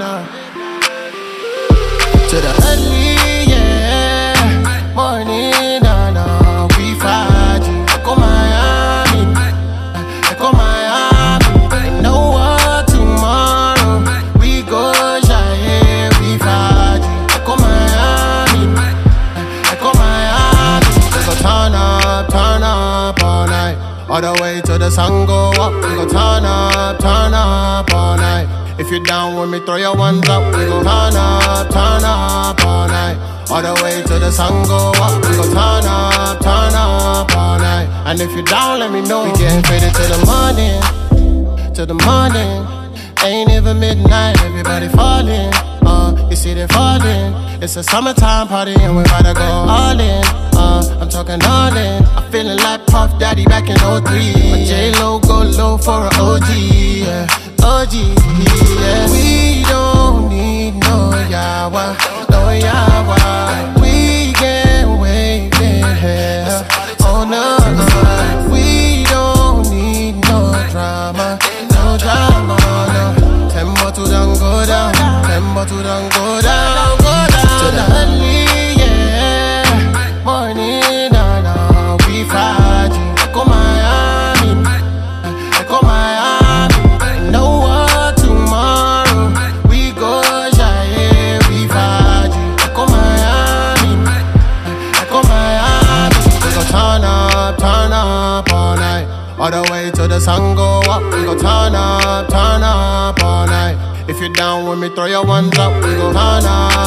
To the early, yeah, morning, we fighting. Echo Miami, Echo Miami. I know what tomorrow we go, yeah, we fighting. Echo Miami, Echo Miami. We go turn up all night, all the way to the sun go up. We go turn up all night. If you're down with me, throw your ones up. We go turn up all night, all the way to the sun go up. We go turn up all night. And if you're down, let me know. We getting faded to the morning. Ain't even midnight, everybody falling. You see they falling. It's a summertime party and we gotta go all in. I'm talking all in. I'm feeling like Puff Daddy back in 03. My J-Lo go low for an OG, yeah. OG, yeah. We don't need no yawa, no yawa. We can wait here. Oh no, we don't need no drama, no. Tempo to don't go down, tempo to don't go down, To the early, yeah, morning, we fighting. Echo Miami, Echo Miami. I know what tomorrow we go, yeah, we fighting. Echo Miami, Echo Miami. We go turn up all night, all the way to the sun go up. We go turn up all night. If you're down with me, throw your ones up. We go turn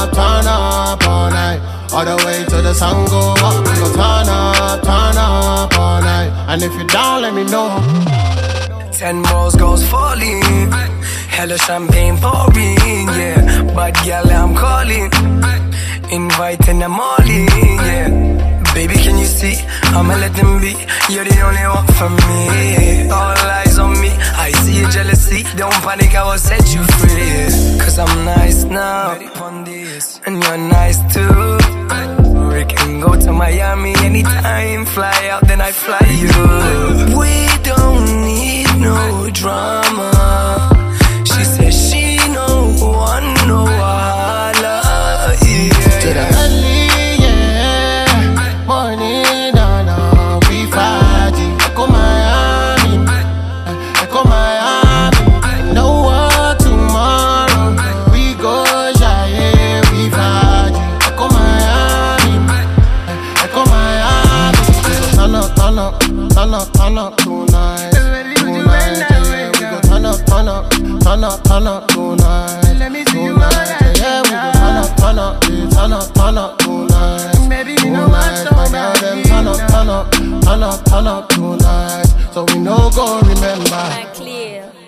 up all night, all the way to the sun go up. We go turn up all night. And if you're down, let me know. 10 rose goes falling, hella champagne pouring, yeah. But girl, I'm calling, inviting them all in, yeah. Baby, can you see? I'ma let them be. You're the only one for me. All eyes on me. I see your jealousy. Don't panic, I will set you free. Cause I'm nice now, and you're nice too. We can go to Miami anytime. Fly out, then I fly you. We don't need no drama. She says she no one, no wahala, yeah. To the early, yeah, morning, we fighting. Echo Miami, Echo Miami. I know what tomorrow we go, yeah, we fighting. Echo Miami, Echo Miami. We go turn up tonight, yeah. We go turn up tonight, yeah. We go turn up tonight. My girl, them turn up tonight. So we no go remember. Clear.